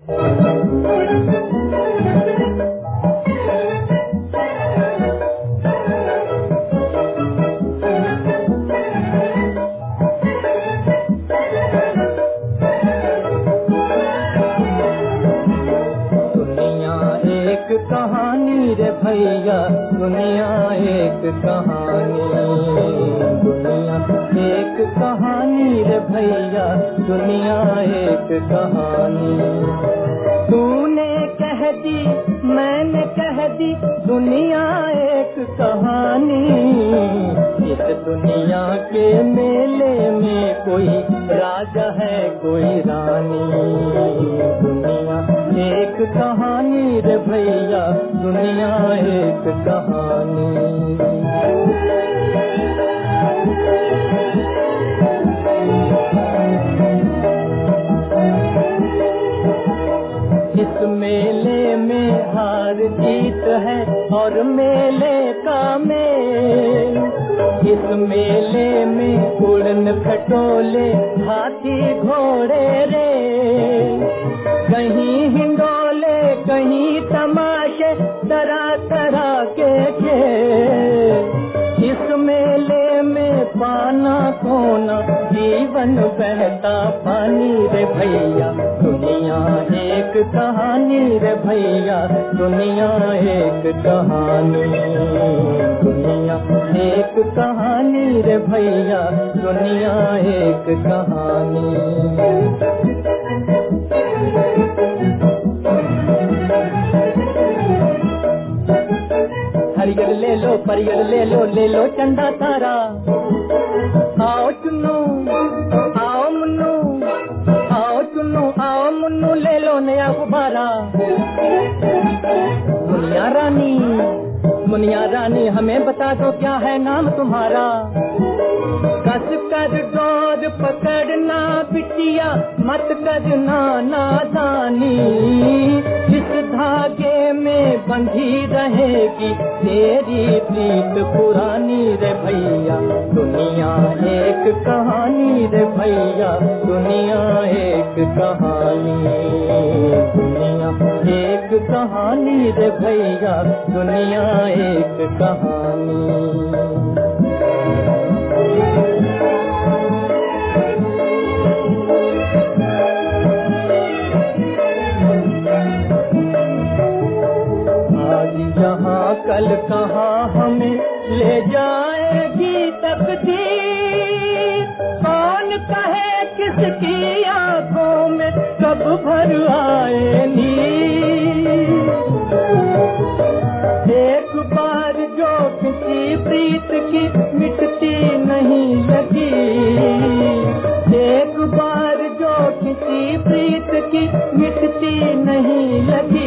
कहानी रे भैया दुनिया एक कहानी, दुनिया एक कहानी रे भैया दुनिया एक कहानी। तूने कह दी मैंने कह दी दुनिया एक कहानी। इस दुनिया के मेले में कोई राजा है कोई रानी। दुनिया एक कहानी रे भैया दुनिया एक कहानी। इस मेले में हार जीत है और मेले का मेल। इस मेले में उड़न खटोले हाथी घोड़े रे, कहीं हिंडोले कहीं तमाशे तरह तरह के खेल। इस मेले में पाना खोना जीवन बहता पानी रे भैया दुनिया एक कहानी रे भैया दुनिया एक कहानी। दुनिया एक कहानी रे भैया दुनिया एक कहानी। हरियर ले लो परियर ले लो चंदा तारा। आओ चुन्नू आओ मुन्नू, आओ चुन्नू आओ मुन्नू ले लो नया गुब्बारा। मुनिया रानी हमें बता दो क्या है नाम तुम्हारा। कस कर डोर पकड़ना बिटिया मत करना नादानी। इस धागे में बंधी रहेगी तेरी प्रीत पुरानी रे भैया दुनिया एक कहानी रे भैया दुनिया एक कहानी। दुनिया एक कहानी रे भैया दुनिया एक कहानी। जहाँ कल कहाँ हमें ले जाएगी तकदीर। कौन कहे किसकी आँखों में कब भर आए नीर। एक बार जो किसी प्रीत की मिटती नहीं लगी। एक बार जो किसी प्रीत की मिटती नहीं लगी।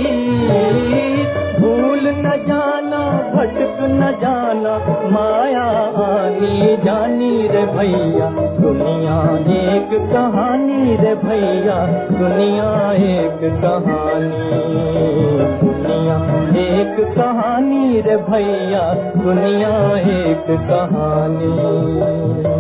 भूल न जाना भटक न जाना माया आनी जानी रे भैया दुनिया एक कहानी रे भैया दुनिया एक कहानी। दुनिया एक कहानी रे भैया दुनिया एक कहानी।